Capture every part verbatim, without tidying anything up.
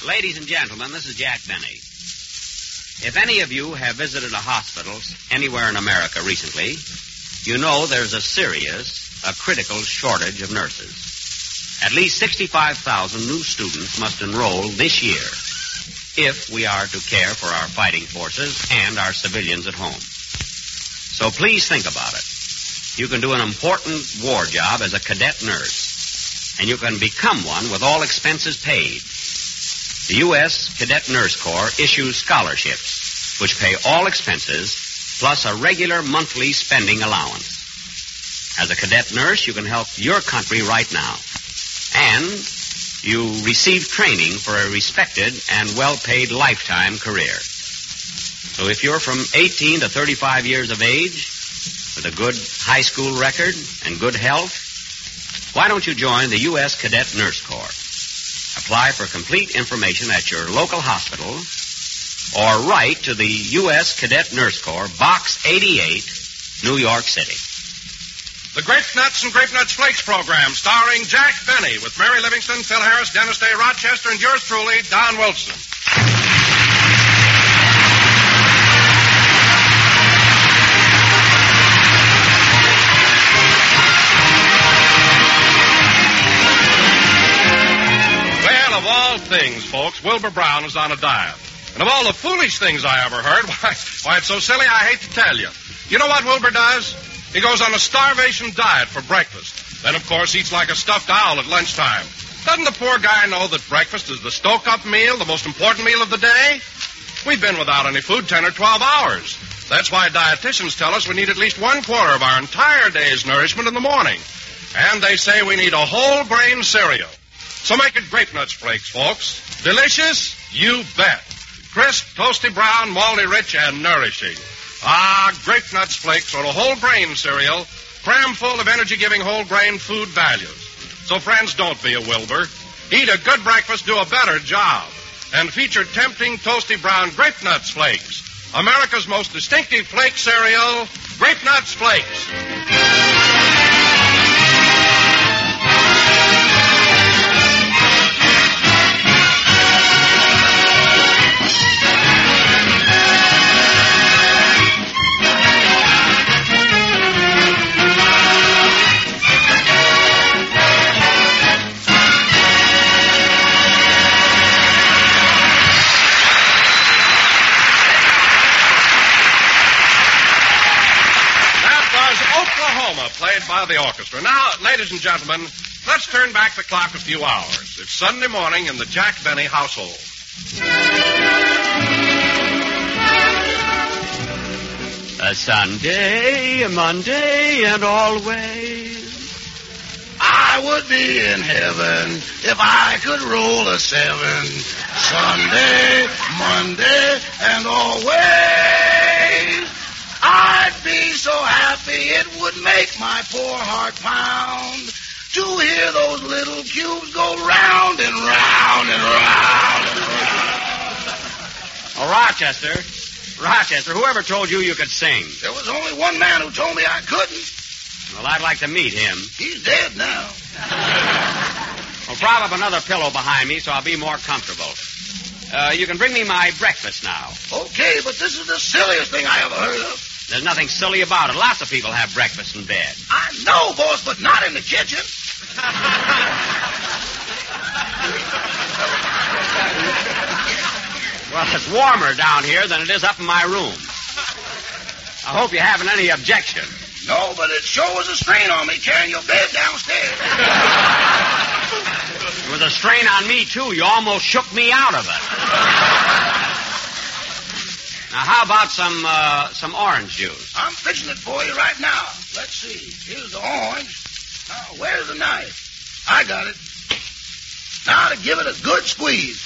Ladies and gentlemen, this is Jack Benny. If any of you have visited a hospital anywhere in America recently, you know there's a serious, a critical shortage of nurses. At least sixty-five thousand new students must enroll this year if we are to care for our fighting forces and our civilians at home. So please think about it. You can do an important war job as a cadet nurse, and you can become one with all expenses paid. The U S Cadet Nurse Corps issues scholarships, which pay all expenses, plus a regular monthly spending allowance. As a cadet nurse, you can help your country right now. And you receive training for a respected and well-paid lifetime career. So if you're from eighteen to thirty-five years of age, with a good high school record and good health, why don't you join the U S Cadet Nurse Corps? Apply for complete information at your local hospital or write to the U S Cadet Nurse Corps, Box eighty-eight, New York City. The Grape Nuts and Grape Nuts Flakes program, starring Jack Benny, with Mary Livingston, Phil Harris, Dennis Day Rochester, and yours truly, Don Wilson. Well, of all things, folks, Wilbur Brown is on a diet. And of all the foolish things I ever heard, why, why, it's so silly I hate to tell you. You know what Wilbur does? He goes on a starvation diet for breakfast. Then, of course, eats like a stuffed owl at lunchtime. Doesn't the poor guy know that breakfast is the stoke-up meal, the most important meal of the day? We've been without any food ten or twelve hours. That's why dietitians tell us we need at least one quarter of our entire day's nourishment in the morning. And they say we need a whole grain cereal. So make it Grape Nuts Flakes, folks. Delicious? You bet. Crisp, toasty brown, malty rich, and nourishing. Ah, Grape Nuts Flakes are a whole grain cereal, crammed full of energy-giving whole grain food values. So, friends, don't be a Wilbur. Eat a good breakfast, do a better job. And feature tempting, toasty brown Grape Nuts Flakes. America's most distinctive flake cereal, Grape Nuts Flakes. Played by the orchestra. Now, ladies and gentlemen, let's turn back the clock a few hours. It's Sunday morning in the Jack Benny household. A Sunday, a Monday, and always. I would be in heaven if I could roll a seven. Sunday, Monday, and always. I'd be so happy it would make my poor heart pound to hear those little cubes go round and round and round and round. Oh, Rochester, Rochester, whoever told you you could sing? There was only one man who told me I couldn't. Well, I'd like to meet him. He's dead now. Well, prop up another pillow behind me so I'll be more comfortable. Uh, you can bring me my breakfast now. Okay, but this is the silliest thing I ever heard of. There's nothing silly about it. Lots of people have breakfast in bed. I know, boss, but not in the kitchen. Well, it's warmer down here than it is up in my room. I hope you haven't any objection. No, but it sure was a strain on me carrying your bed downstairs. It was a strain on me, too. You almost shook me out of it. Now, how about some uh, some orange juice? I'm fixing it for you right now. Let's see. Here's the orange. Now, where's the knife? I got it. Now to give it a good squeeze.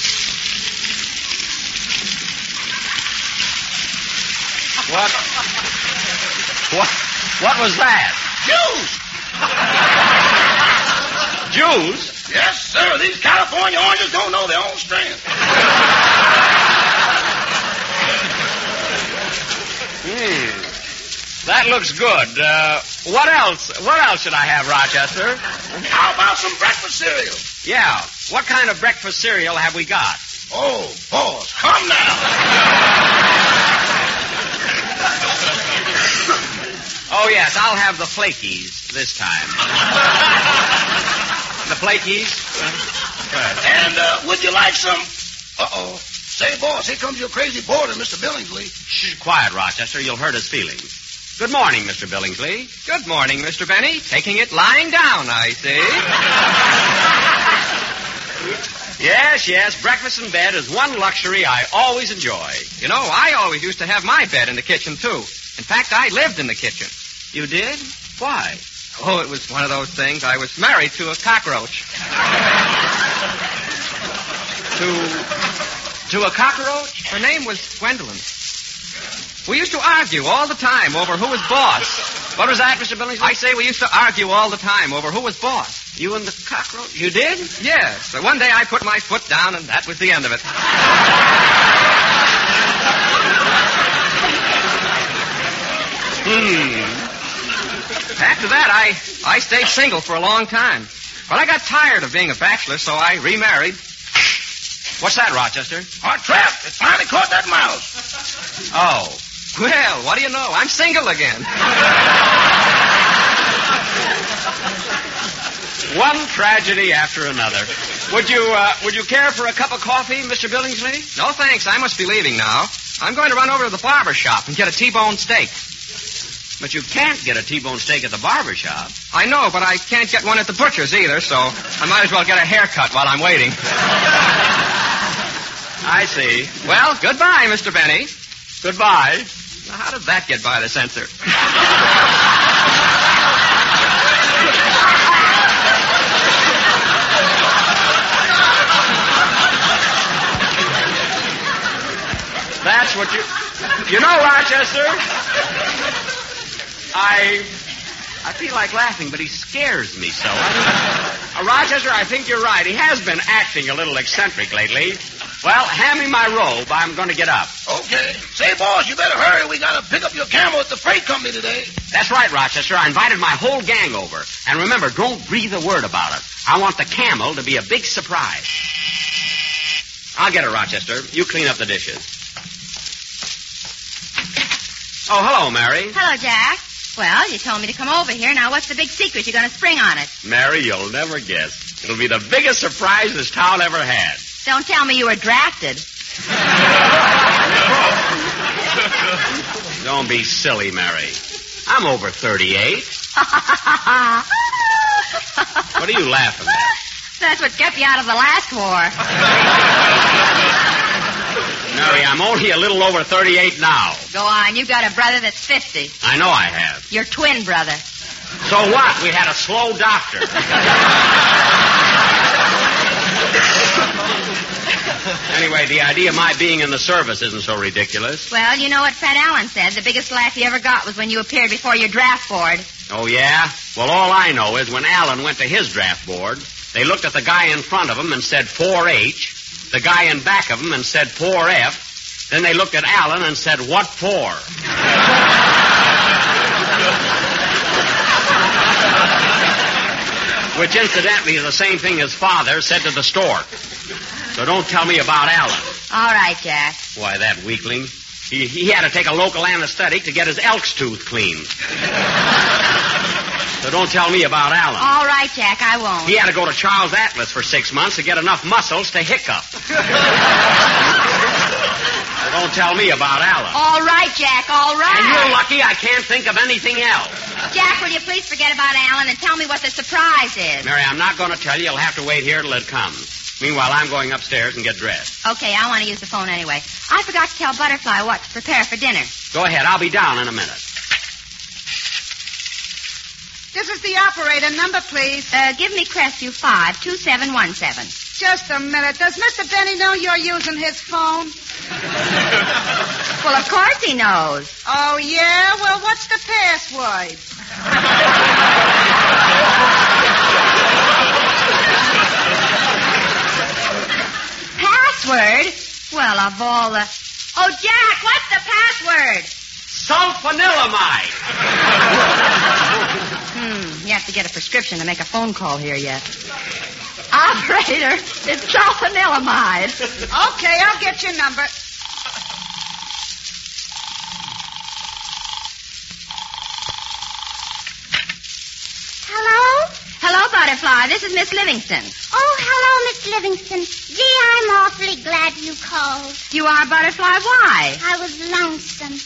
What? What? What was that? Juice. Juice? Yes, sir. These California oranges don't know their own strength. Hmm. That looks good. Uh, what else? What else should I have, Rochester? How about some breakfast cereal? Yeah. What kind of breakfast cereal have we got? Oh, boss, come now. Oh, yes, I'll have the Flakies this time. The Flakies? And uh, would you like some... Uh-oh. Say, boss, here comes your crazy boarder, Mister Billingsley. Shh, quiet, Rochester. You'll hurt his feelings. Good morning, Mister Billingsley. Good morning, Mister Benny. Taking it lying down, I see. Yes, yes, breakfast in bed is one luxury I always enjoy. You know, I always used to have my bed in the kitchen, too. In fact, I lived in the kitchen. You did? Why? Oh, it was one of those things. I was married to a cockroach. To... to a cockroach? Her name was Gwendolyn. We used to argue all the time over who was boss. What was that, Mister Billingsley? I say we used to argue all the time over who was boss. You and the cockroach? You did? Yes. So one day I put my foot down, and that was the end of it. Hmm. After that, I, I stayed single for a long time. But I got tired of being a bachelor, so I remarried. What's that, Rochester? Our trap. It finally caught that mouse. Oh. Well, what do you know? I'm single again. One tragedy after another. Would you, uh, would you care for a cup of coffee, Mister Billingsley? No, thanks. I must be leaving now. I'm going to run over to the barber shop and get a T-bone steak. But you can't get a T-bone steak at the barber shop. I know, but I can't get one at the butcher's either, so I might as well get a haircut while I'm waiting. I see. Well, goodbye, Mister Benny. Goodbye. Now, how did that get by the censor? That's what you... You know, Rochester, I... I feel like laughing, but he scares me so. I mean, uh, Rochester, I think you're right. He has been acting a little eccentric lately. Well, hand me my robe. I'm going to get up. Okay. Say, boss, you better hurry. We got to pick up your camel at the freight company today. That's right, Rochester. I invited my whole gang over. And remember, don't breathe a word about it. I want the camel to be a big surprise. I'll get it, Rochester. You clean up the dishes. Oh, hello, Mary. Hello, Jack. Well, you told me to come over here. Now, what's the big secret you're going to spring on it? Mary, you'll never guess. It'll be the biggest surprise this town ever had. Don't tell me you were drafted. Don't be silly, Mary. I'm over thirty-eight. What are you laughing at? That's what kept you out of the last war. Mary, I'm only a little over thirty-eight now. Go on. You've got a brother that's fifty. I know I have. Your twin brother. So what? We had a slow doctor. Anyway, the idea of my being in the service isn't so ridiculous. Well, you know what Fred Allen said. The biggest laugh he ever got was when you appeared before your draft board. Oh, yeah? Well, all I know is when Allen went to his draft board, they looked at the guy in front of him and said four H, the guy in back of him and said four F, then they looked at Allen and said, what for? Which, incidentally, is the same thing his father said to the stork. So don't tell me about Allen. All right, Jack. Why, that weakling. He, he had to take a local anesthetic to get his elk's tooth cleaned. So don't tell me about Allen. All right, Jack, I won't. He had to go to Charles Atlas for six months to get enough muscles to hiccup. So don't tell me about Allen. All right, Jack, all right. And you're lucky I can't think of anything else. Jack, will you please forget about Allen and tell me what the surprise is? Mary, I'm not going to tell you. You'll have to wait here till it comes. Meanwhile, I'm going upstairs and get dressed. Okay, I want to use the phone anyway. I forgot to tell Butterfly what to prepare for dinner. Go ahead. I'll be down in a minute. This is the operator. Number, please. Uh, give me Crestview five two seven one seven. Just a minute. Does Mister Benny know you're using his phone? Well, of course he knows. Oh, yeah? Well, what's the password? Password? Well, of all the... Oh, Jack, what's the password? Sulfanilamide. Hmm, you have to get a prescription to make a phone call here yet. Operator, it's sulfanilamide. Okay, I'll get your number. Hello? Hello, Butterfly. This is Miss Livingston. Oh, hello, Miss Livingston. Gee, I'm awfully glad you called. You are Butterfly. Why? I was lonesome.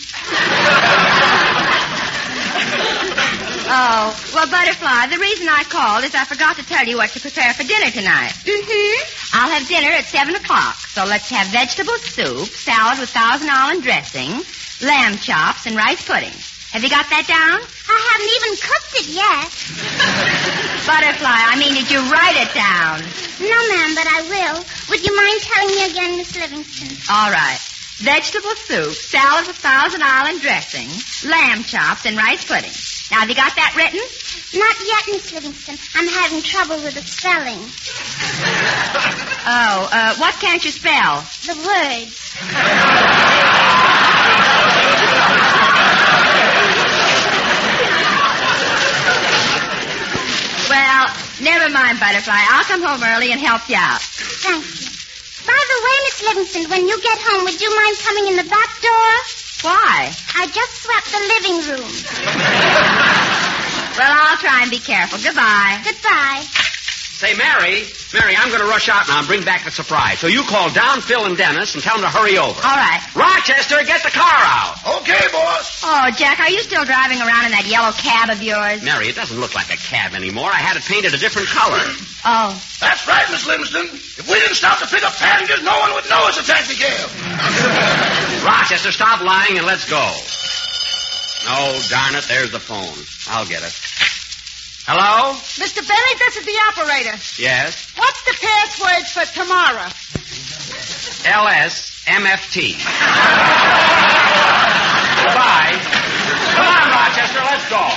Oh, well, Butterfly, the reason I called is I forgot to tell you what to prepare for dinner tonight. Mm-hmm. I'll have dinner at seven o'clock, so let's have vegetable soup, salad with Thousand Island dressing, lamb chops, and rice pudding. Have you got that down? I haven't even cooked it yet. Butterfly, I mean, did you write it down? No, ma'am, but I will. Would you mind telling me again, Miss Livingston? All right. Vegetable soup, salad with Thousand Island dressing, lamb chops, and rice pudding. Now, have you got that written? Not yet, Miss Livingston. I'm having trouble with the spelling. Oh, uh, what can't you spell? The words. Well, never mind, Butterfly. I'll come home early and help you out. Thank you. By the way, Miss Livingston, when you get home, would you mind coming in the back door? Why? I just swept the living room. Well, I'll try and be careful. Goodbye. Goodbye. Say, Mary, Mary, I'm going to rush out now and bring back the surprise. So you call down Phil and Dennis and tell them to hurry over. All right. Rochester, get the car out. Okay, boss. Oh, Jack, are you still driving around in that yellow cab of yours? Mary, it doesn't look like a cab anymore. I had it painted a different color. Oh. That's right, Miss Livingston. If we didn't stop to pick up passengers, no one would know it's a taxi cab. Rochester, stop lying and let's go. No, darn it, there's the phone. I'll get it. Hello? Mister Benny, this is the operator. Yes? What's the password for tomorrow? L S M F T. Goodbye. Come on, Rochester, let's go.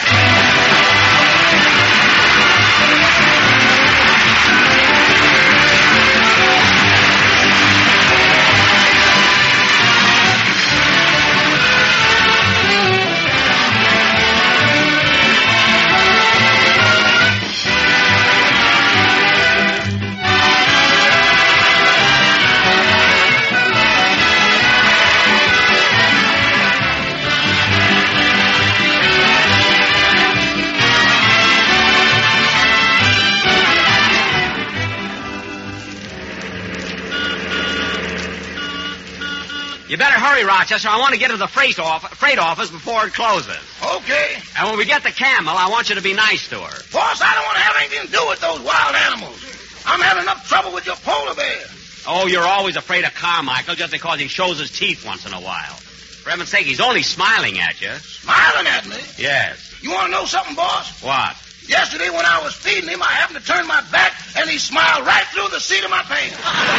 You better hurry, Rochester. I want to get to the freight, off- freight office before it closes. Okay. And when we get the camel, I want you to be nice to her. Boss, I don't want to have anything to do with those wild animals. I'm having enough trouble with your polar bear. Oh, you're always afraid of Carmichael just because he shows his teeth once in a while. For heaven's sake, he's only smiling at you. Smiling at me? Yes. You want to know something, boss? What? Yesterday when I was feeding him, I happened to turn my back, and he smiled right through the seat of my pants.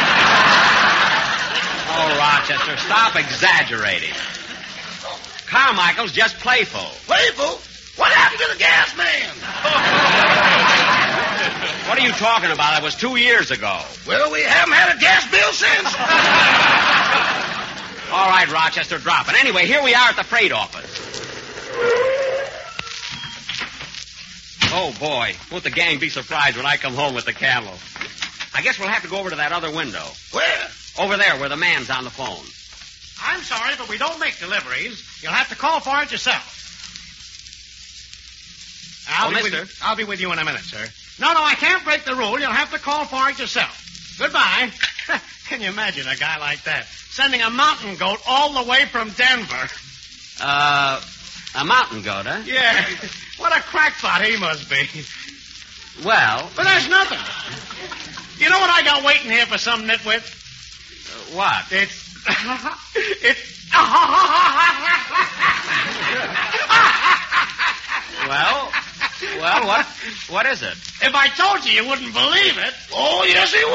Oh, Rochester, stop exaggerating. Carmichael's just playful. Playful? What happened to the gas man? What are you talking about? That was two years ago. Well, we haven't had a gas bill since. All right, Rochester, drop it. Anyway, here we are at the freight office. Oh, boy. Won't the gang be surprised when I come home with the camel? I guess we'll have to go over to that other window. Where? Over there, where the man's on the phone. I'm sorry, but we don't make deliveries. You'll have to call for it yourself. I'll Oh, be mister. With, I'll be with you in a minute, sir. No, no, I can't break the rule. You'll have to call for it yourself. Goodbye. Can you imagine a guy like that sending a mountain goat all the way from Denver? Uh, a mountain goat, huh? Yeah. What a crackpot he must be. Well, But there's nothing. You know what I got waiting here for some nitwit? uh, what? It's... it's... Well, well, what, what is it? If I told you, you wouldn't believe it. Oh, yes, he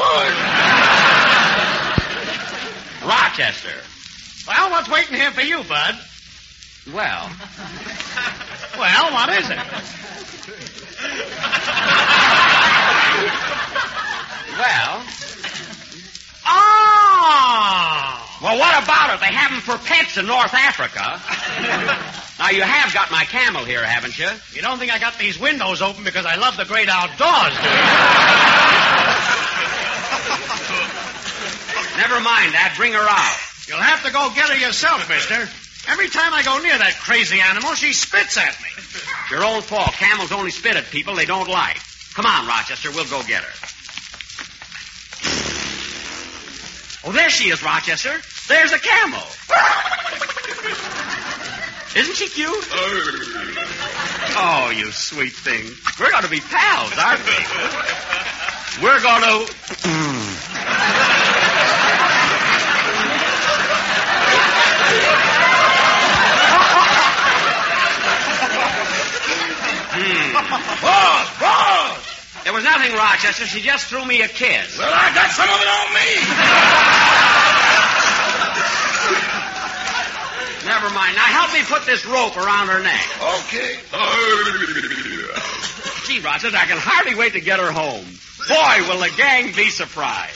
would. Rochester. Well, what's waiting here for you, Bud? Well, Well, what is it? well, Oh! well, what about it? They have them for pets in North Africa. Now, you have got my camel here, haven't you? You don't think I got these windows open because I love the great outdoors, do you? Never mind that. Bring her out. You'll have to go get her yourself, mister. Every time I go near that crazy animal, she spits at me. Your own fault. Camels only spit at people they don't like. Come on, Rochester. We'll go get her. Oh, there she is, Rochester. There's a camel. Isn't she cute? Oh, you sweet thing. We're going to be pals, aren't we? We're going to... hmm. Boss, boss! There was nothing, Rochester. She just threw me a kiss. Well, I got some of it on me. Never mind. Now help me put this rope around her neck. Okay. Gee, Rochester, I can hardly wait to get her home. Boy, will the gang be surprised.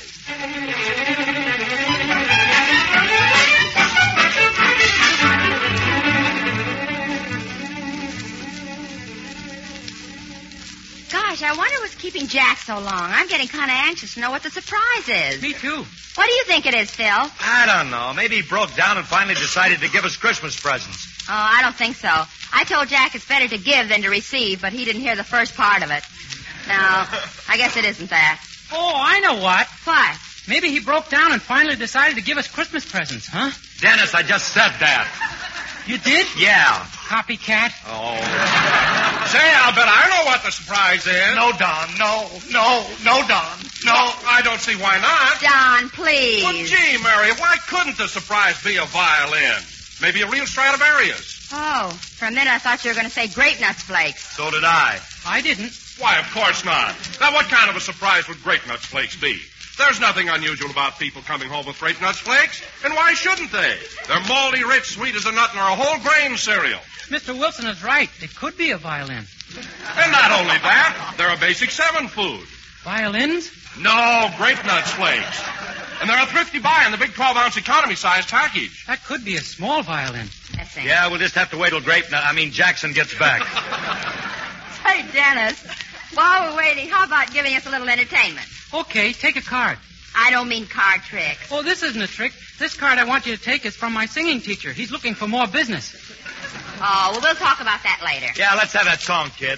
Gosh, I wonder what's keeping Jack so long. I'm getting kind of anxious to know what the surprise is. Me too. What do you think it is, Phil? Oh, I don't know. Maybe he broke down and finally decided to give us Christmas presents. I don't think so. I told Jack it's better to give than to receive, but he didn't hear the first part of it. No, I guess it isn't that. Oh, I know what. What? Maybe he broke down and finally decided to give us Christmas presents, huh? Dennis, I just said that. You did? Yeah. Copycat. Oh. Say, I'll bet I know what the surprise is. No, Don. No, no, no, Don. No. Well, I don't see why not. Don, please. Well, gee, Mary, why couldn't the surprise be a violin? Maybe a real Stradivarius. Oh, for a minute I thought you were going to say grape nuts flakes. So did I. I didn't. Why, of course not. Now, what kind of a surprise would Grape Nuts Flakes be? There's nothing unusual about people coming home with Grape Nuts Flakes, and why shouldn't they? They're moldy, rich, sweet as a nut, and are a whole grain cereal. Mister Wilson is right. It could be a violin. And not only that, they're a basic seven food. Violins? No, Grape Nuts Flakes. And they're a thrifty buy in the big twelve-ounce economy-sized package. That could be a small violin. That's it. Yeah, we'll just have to wait till Grape Nut, I mean Jackson gets back. Hey, Dennis, while we're waiting, how about giving us a little entertainment? Okay, take a card. I don't mean card tricks. Oh, this isn't a trick. This card I want you to take is from my singing teacher. He's looking for more business. Oh, well, we'll talk about that later. Yeah, let's have that song, kid.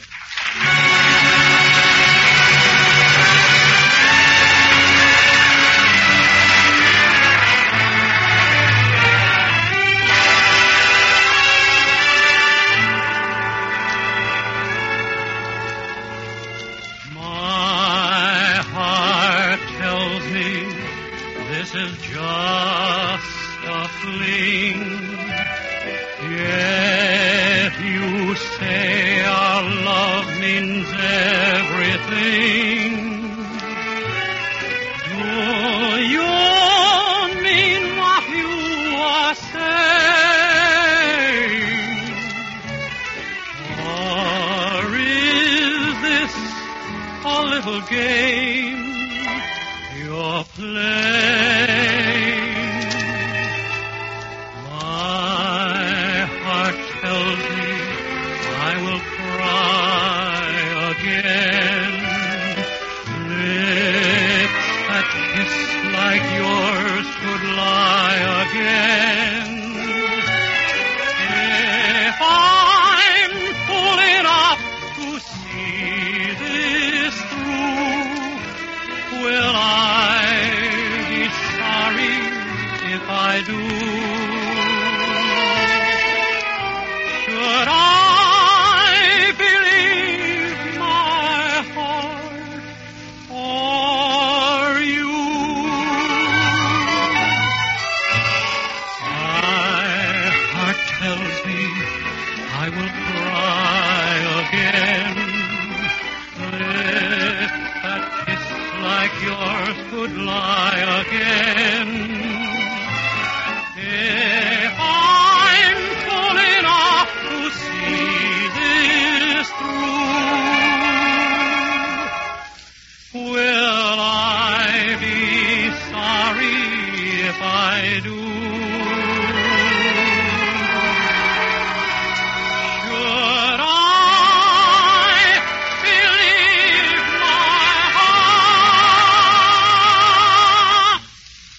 This is just a fling. Yet you say our love means everything. Do you mean what you are saying? Or is this a little game you're playing? My heart tells me I will cry again. Lips that kiss like yours could lie again. If I'm fool enough to see this through, will I be sorry if I do? Should I believe my heart or you? My heart tells me I will cry again. Lips that kiss like yours could lie again. If I'm full enough to see this through, will I be sorry if I do? Should I believe my heart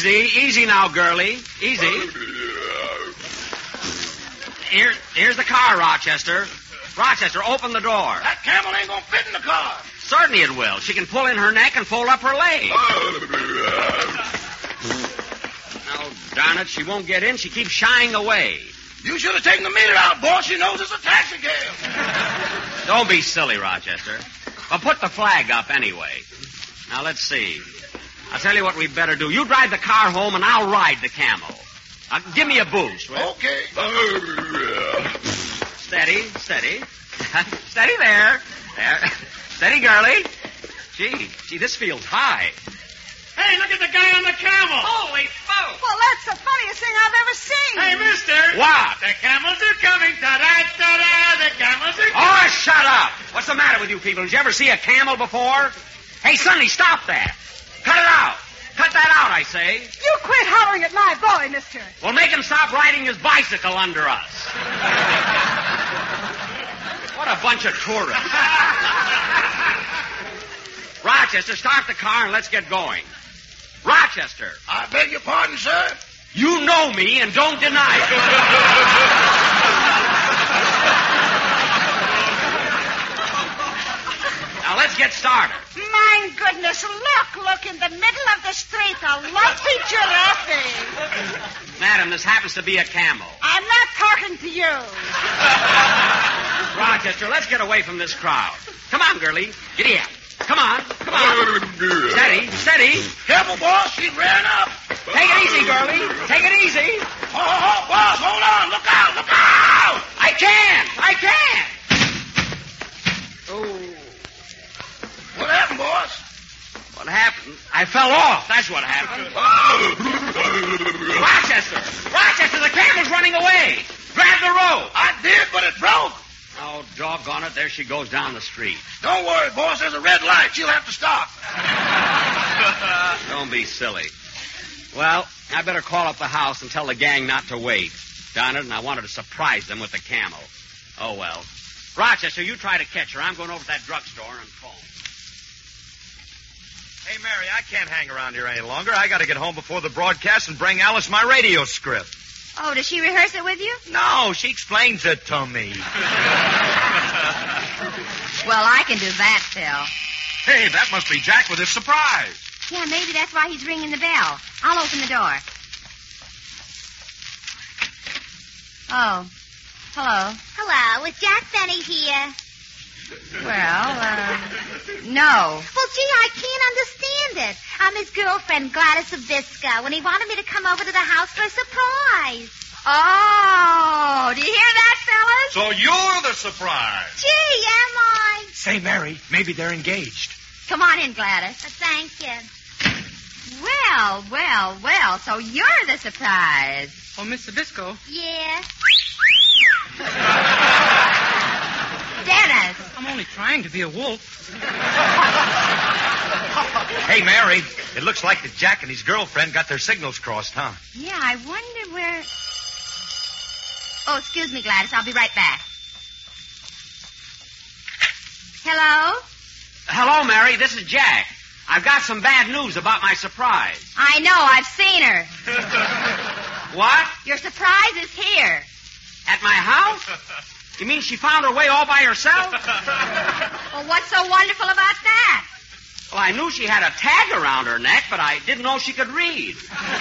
Easy, easy now, girlie. Easy. Here, here's the car, Rochester. Rochester, open the door. That camel ain't gonna fit in the car. Certainly it will. She can pull in her neck and fold up her leg. Now, darn it, she won't get in. She keeps shying away. You should have taken the meter out, boss. She knows it's a taxi cab. Don't be silly, Rochester. Well, put the flag up anyway. Now, let's see. I'll tell you what we better do. You drive the car home, and I'll ride the camel. Now, give me a boost, will you? Okay. Steady, steady. Steady there. There. Steady, girlie. Gee, gee, this feels high. Hey, look at the guy on the camel. Holy smoke. Well, that's the funniest thing I've ever seen. Hey, mister. What? The camels are coming. Ta-da-ta-da. The camels are coming. Oh, shut up. What's the matter with you people? Did you ever see a camel before? Hey, Sonny, stop that. Cut it out. Cut that out, I say. You quit hollering at my boy, mister. Well, make him stop riding his bicycle under us. What a bunch of tourists. Rochester, start the car and let's get going. Rochester. I beg your pardon, sir? You know me and don't deny it. Now, let's get started. My goodness, look, look, in the middle of the street, a lumpy giraffe. Madam, this happens to be a camel. I'm not talking to you. Rochester, let's get away from this crowd. Come on, girlie. Giddy up. Come on. Come on. Steady. Steady. Careful, boss. She ran up. Take it easy, girlie. Take it easy. Oh, oh, boss, hold on. Look out. Look out. I can't. I can't. Oh. What happened, boss? What happened? I fell off. That's what happened. Rochester. Rochester, the camel's running away. Grab the rope. I did, but it broke. Oh, doggone it. There she goes down the street. Don't worry, boss. There's a red light. She'll have to stop. Don't be silly. Well, I better call up the house and tell the gang not to wait. Darn it, and I wanted to surprise them with the camel. Oh, well. Rochester, you try to catch her. I'm going over to that drugstore and phone. Hey, Mary, I can't hang around here any longer. I got to get home before the broadcast and bring Alice my radio script. Oh, does she rehearse it with you? No, she explains it to me. Well, I can do that, Phil. Hey, that must be Jack with his surprise. Yeah, maybe that's why he's ringing the bell. I'll open the door. Oh. Hello. Hello, is Jack Benny here? Well, uh, no. Well, gee, I can't understand it. I'm his girlfriend, Gladys Avisco, and he wanted me to come over to the house for a surprise. Oh, do you hear that, fellas? So you're the surprise. Gee, am I? Say, Mary, maybe they're engaged. Come on in, Gladys. Uh, thank you. Well, well, well, so you're the surprise. Oh, Miss Sabisco. Yeah. Dennis. I'm only trying to be a wolf. Hey, Mary, it looks like that Jack and his girlfriend got their signals crossed, huh? Yeah, I wonder where... Oh, excuse me, Gladys. I'll be right back. Hello? Hello, Mary. This is Jack. I've got some bad news about my surprise. I know. I've seen her. What? Your surprise is here. At my house? You mean she found her way all by herself? Well, what's so wonderful about that? Well, I knew she had a tag around her neck, but I didn't know she could read.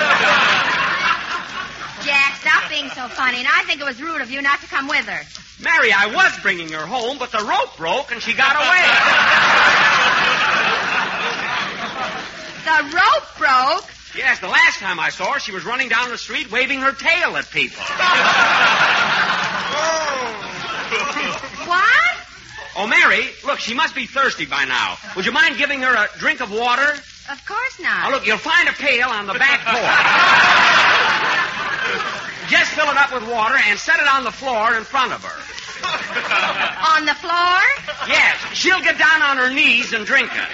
Jack, stop being so funny, and I think it was rude of you not to come with her. Mary, I was bringing her home, but the rope broke and she got away. The rope broke? Yes, the last time I saw her, she was running down the street waving her tail at people. What? Oh, Mary, look, she must be thirsty by now. Would you mind giving her a drink of water? Of course not. Now, look, you'll find a pail on the back porch. Just fill it up with water and set it on the floor in front of her. On the floor? Yes, she'll get down on her knees and drink it.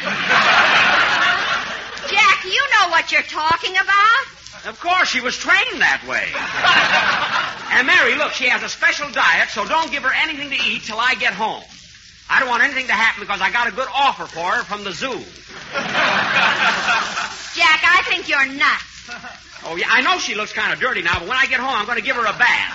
Jack, you know what you're talking about. Of course, she was trained that way. And Mary, look, she has a special diet, so don't give her anything to eat till I get home. I don't want anything to happen because I got a good offer for her from the zoo. Jack, I think you're nuts. Oh, yeah, I know she looks kind of dirty now, but when I get home, I'm going to give her a bath.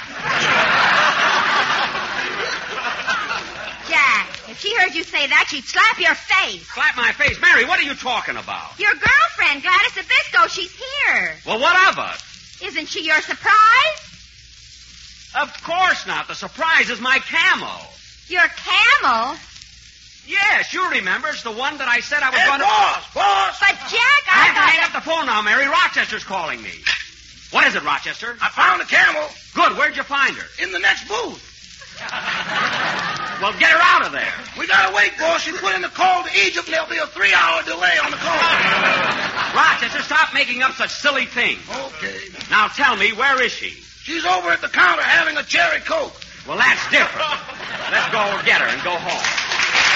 Jack, if she heard you say that, she'd slap your face. Slap my face? Mary, what are you talking about? Your girlfriend, Gladys Zabisco, she's here. Well, what of it? Isn't she your surprise? Of course not. The surprise is my camel. Your camel? Yes, you remember. It's the one that I said I was Hey, going to... boss, boss. But, Jack, I I have to thought... hang up the phone now, Mary. Rochester's calling me. What is it, Rochester? I found the camel Good. Where'd you find her? in the next booth. Well, get her out of there. We gotta wait, boss. She put in the call to Egypt, and there'll be a three-hour delay on the call. Rochester, stop making up such silly things. Okay. Now tell me, where is she? She's over at the counter having a cherry Coke. Well, that's different. Let's go get her and go home.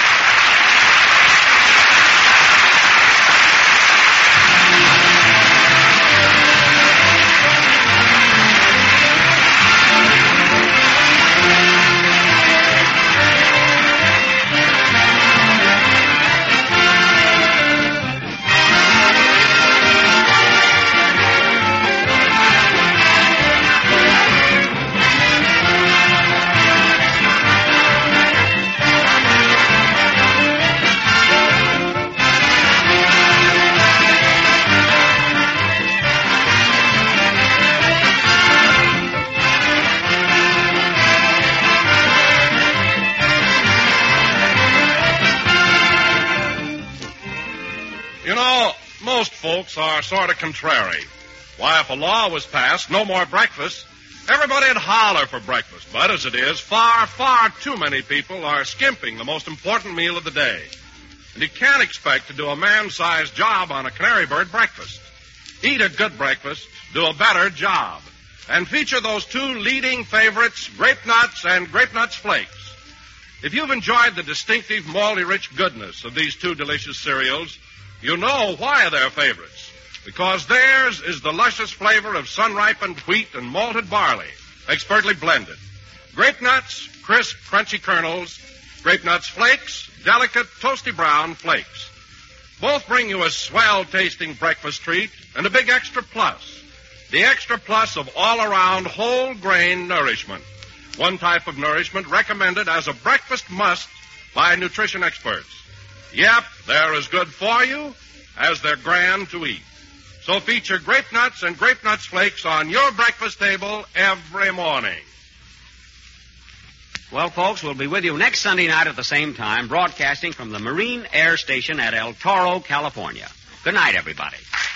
You know, most folks are sort of contrary. Why, if a law was passed, no more breakfast, everybody'd holler for breakfast. But as it is, far, far too many people are skimping the most important meal of the day. And you can't expect to do a man-sized job on a canary bird breakfast. Eat a good breakfast, do a better job. And feature those two leading favorites, Grape Nuts and Grape Nuts Flakes. If you've enjoyed the distinctive malty-rich goodness of these two delicious cereals, you know why they're favorites. Because theirs is the luscious flavor of sun-ripened wheat and malted barley, expertly blended. Grape Nuts, crisp, crunchy kernels. Grape Nuts Flakes, delicate, toasty brown flakes. Both bring you a swell-tasting breakfast treat and a big extra plus. The extra plus of all-around whole-grain nourishment. One type of nourishment recommended as a breakfast must by nutrition experts. Yep, they're as good for you as they're grand to eat. So feature Grape Nuts and Grape Nuts Flakes on your breakfast table every morning. Well, folks, we'll be with you next Sunday night at the same time, broadcasting from the Marine Air Station at El Toro, California. Good night, everybody.